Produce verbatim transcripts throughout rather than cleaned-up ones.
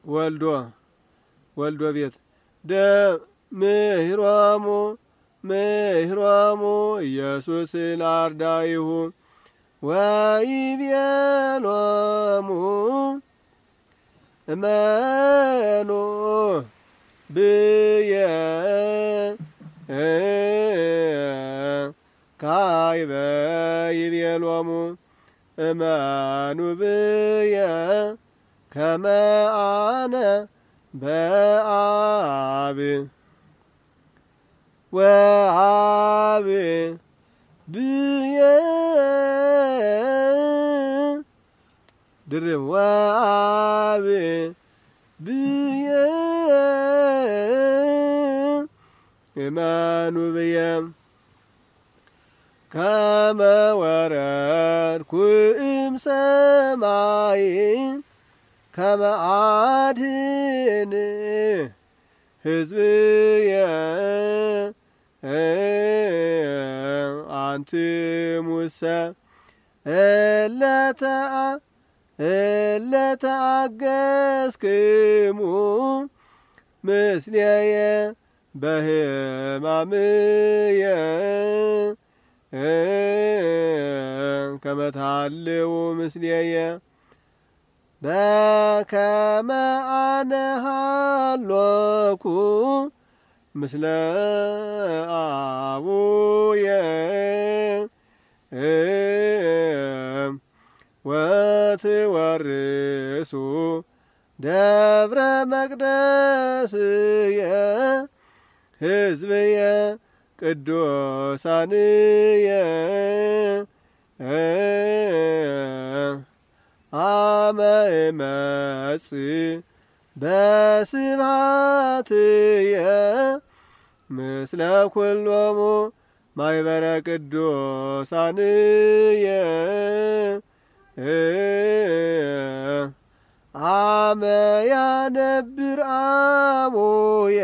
ወልዶ ወልዶ ቤት ደምህሮሙ ምህሮሙ ኢየሱስ ለአርዳኢሁ ወይቤሎሙ እመኑ ብየ ካይበ ይቤሎሙ እመኑ ብየ ከመ አነ በአብ ወአብ ብየ ድርብ ወአብ ብየ እመኑ ብየ ከመ ወረድኩ እምሰማይ ከመ አድኅን ሕዝብየ አንትሙሰ እለ ተአገሥክሙ ምስሌየ በሕማምየ ከመ ትሃልዉ ምስሌየ በከመ አነ ሀሎኩ ምስለ አቡየ ወትወርሱ ደብረ መቅደስየ ሕዝብየ ቅዱሳንየ አመ እመጽእ በስብሐትየ ምስለ ኩሎሙ ማኅበረ ቅዱሳንየ አመ ያነብር አቡየ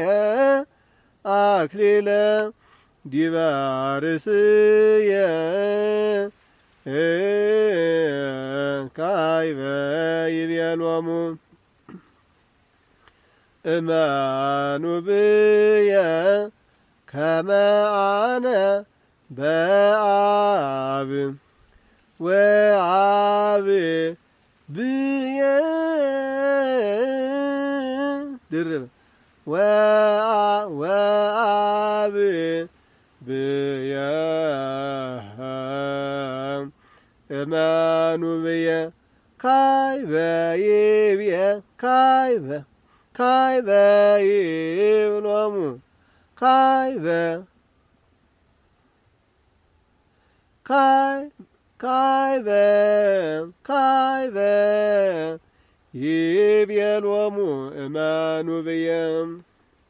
አክሊለ ዲበ ርእስየ ካይበ ይቤሎሙ እመኑ ብየ ከመ አነ በአብ ወአብ ብየ ድርብ ወአብ ብየ እመኑ ብየ ካይበ ይብየ ካይበ ካይበ ይብሎሙ ካይበ ካይ ካይበ ካይበ ይቤሎሙ እመኑ ብየ